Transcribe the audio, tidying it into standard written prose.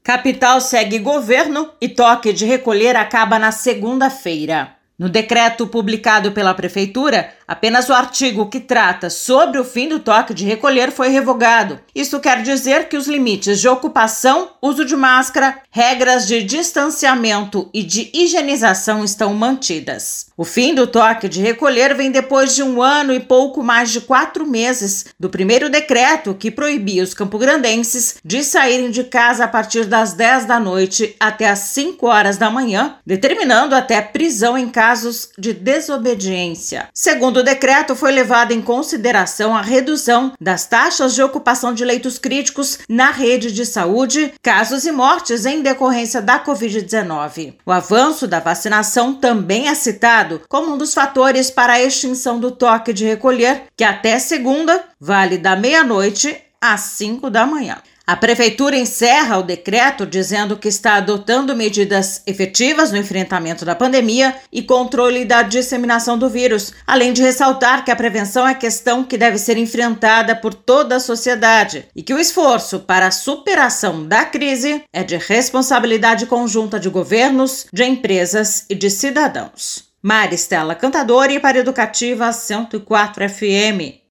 Capital segue governo e toque de recolher acaba na segunda-feira. No decreto publicado pela Prefeitura, apenas o artigo que trata sobre o fim do toque de recolher foi revogado. Isso quer dizer que os limites de ocupação, uso de máscara, regras de distanciamento e de higienização estão mantidas. O fim do toque de recolher vem depois de 1 ano e pouco mais de 4 meses do primeiro decreto que proibia os campograndenses de saírem de casa a partir das 10 da noite até as 5 horas da manhã, determinando até prisão em casos de desobediência. Segundo o decreto, foi levada em consideração a redução das taxas de ocupação de leitos críticos na rede de saúde, casos e mortes em decorrência da Covid-19. O avanço da vacinação também é citado como um dos fatores para a extinção do toque de recolher, que até segunda vale da meia-noite às 5 da manhã. A Prefeitura encerra o decreto dizendo que está adotando medidas efetivas no enfrentamento da pandemia e controle da disseminação do vírus, além de ressaltar que a prevenção é questão que deve ser enfrentada por toda a sociedade e que o esforço para a superação da crise é de responsabilidade conjunta de governos, de empresas e de cidadãos. Maristela Cantadori para Educativa 104 FM.